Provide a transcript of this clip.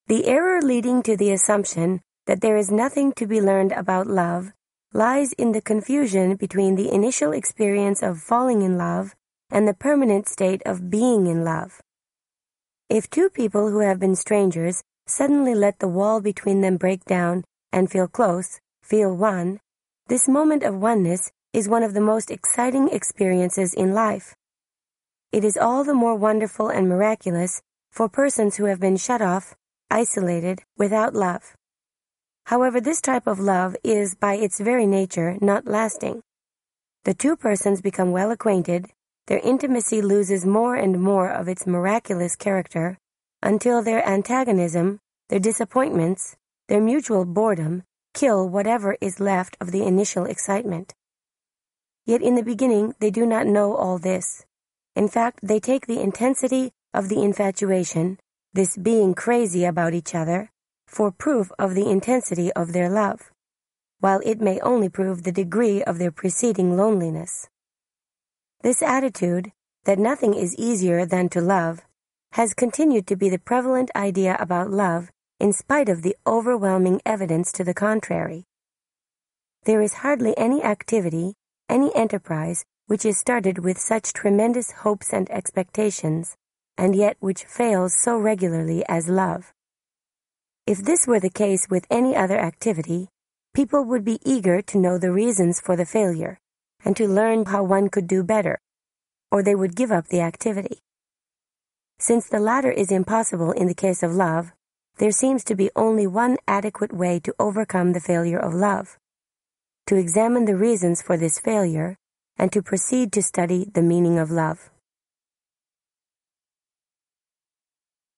The error leading to the assumption that there is nothing to be learned about love lies in the confusion between the initial experience of falling in love and the permanent state of being in love. If two people who have been strangers suddenly let the wall between them break down and feel close, feel one, this moment of oneness is one of the most exciting experiences in life. It is all the more wonderful and miraculous for persons who have been shut off, isolated, without love. However, this type of love is, by its very nature, not lasting. The two persons become well acquainted, their intimacy loses more and more of its miraculous character, until their antagonism, their disappointments, their mutual boredom kill whatever is left of the initial excitement. Yet in the beginning they do not know all this. In fact, they take the intensity of the infatuation, this being crazy about each other, for proof of the intensity of their love, while it may only prove the degree of their preceding loneliness. This attitude, that nothing is easier than to love, has continued to be the prevalent idea about love in spite of the overwhelming evidence to the contrary. There is hardly any activity, any enterprise, which is started with such tremendous hopes and expectations, and yet which fails so regularly as love. If this were the case with any other activity, people would be eager to know the reasons for the failure, and to learn how one could do better, or they would give up the activity. Since the latter is impossible in the case of love, there seems to be only one adequate way to overcome the failure of love: to examine the reasons for this failure, and to proceed to study the meaning of love.